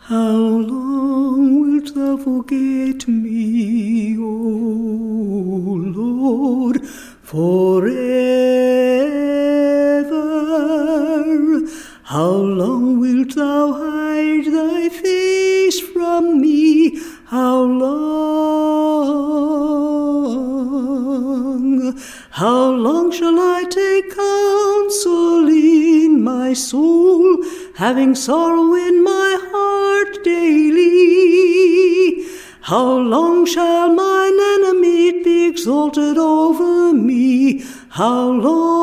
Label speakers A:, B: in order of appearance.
A: How long wilt thou forget me, O Lord, forever? How long wilt thou hide thy face from me? How long? How long shall I take counsel in my soul, having sorrow in my heart daily? How long shall mine enemy be exalted over me? How long?